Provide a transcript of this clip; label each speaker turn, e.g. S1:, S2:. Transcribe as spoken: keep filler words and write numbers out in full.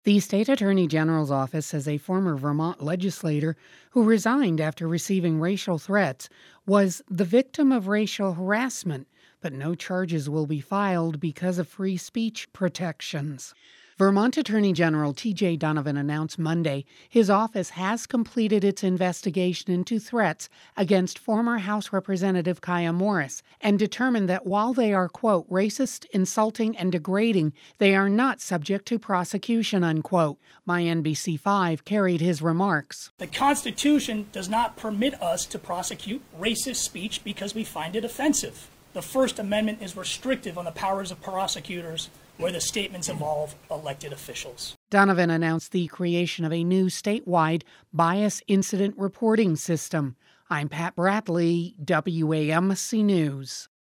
S1: The state attorney general's office says a former Vermont legislator who resigned after receiving racial threats was the victim of racial harassment, but no charges will be filed because of free speech protections. Vermont Attorney General T J Donovan announced Monday his office has completed its investigation into threats against former House Representative Kaya Morris and determined that while they are, quote, racist, insulting, and degrading, they are not subject to prosecution, unquote. My N B C five carried his remarks.
S2: The Constitution does not permit us to prosecute racist speech because we find it offensive. The First Amendment is restrictive on the powers of prosecutors where the statements involve elected officials.
S1: Donovan announced the creation of a new statewide bias incident reporting system. I'm Pat Bradley, W A M C News.